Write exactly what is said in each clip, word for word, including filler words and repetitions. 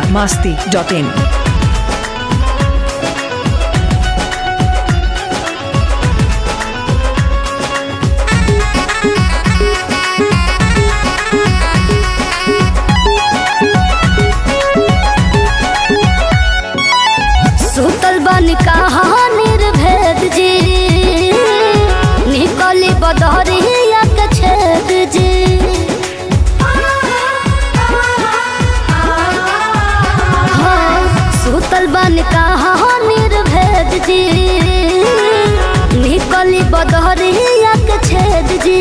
Bihar Masti dot in. सुतल बन कहाँ निर्भेद जी, निकली बदरिया के छेद जी। हाँ, सुतल बन कहाँ निर्भेद जी, निकली बदरिया के छेद जी।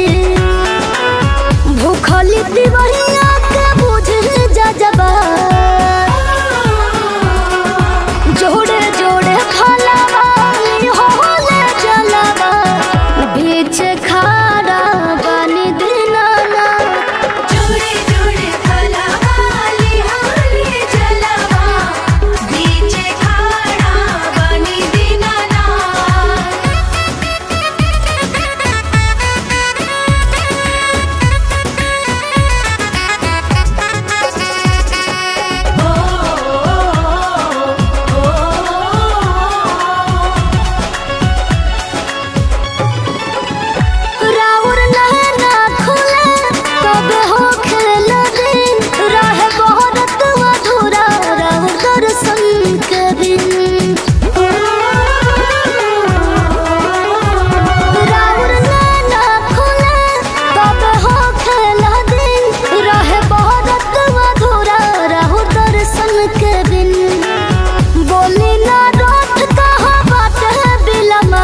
भूखली दिवहिया के बुझ जा जबा, जोड़े जोड़े खलवाली होले जलवा, बीच खारा बनी दिनाना। जोड़े जोड़े खलवाली होले जलवा, बीच खारा बनी दिनाना। राउर नहना खुले तब हो खेल दिन, रहे बहुत अधूरा राउर दर्शन के बिन। राउर नहना खुले तब हो खेल दिन, रहे बहुत अधूरा राउर दर्शन के बिन। बोली ना रोठ कहाँ बात है बिलमा,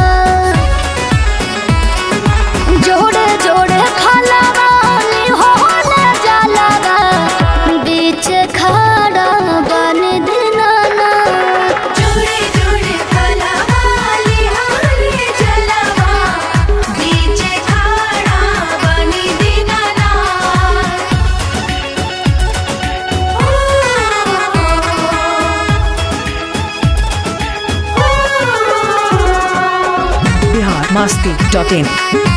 जोड़े जोड़े खलवाली होले जलवा, बीच खाड़ा बन दिनाना। जोड़े जोड़े खलवाली होले जलवा, बीच खारा बनी दिनाना। बिहार मस्ती डॉट इन।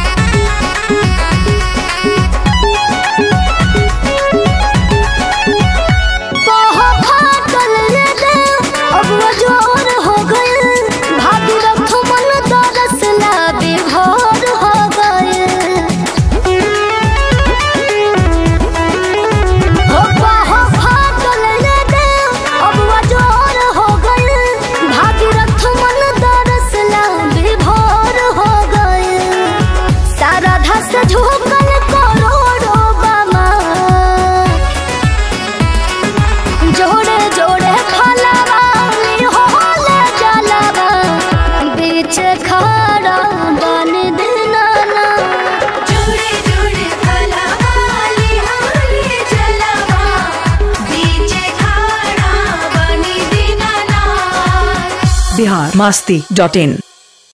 बहुत फाटल रे देव, अब वो जोर हो गए, भागीरथ मन दरस ला विभोर हो गए। हो बहुत फाटल रे देव, अब वो जोर हो गए, भागीरथ मन दरस ला विभोर हो गए। सारा धस झुकल करोड़ों बामा, जोड़े जोड़े खलवाली होले जलवा, बीच खाड़ा बन दिनाना। जोड़े जोड़े खलवाली होले जलवा, बीच खारा बनी दिनाना। बिहार मस्ती डॉट इन।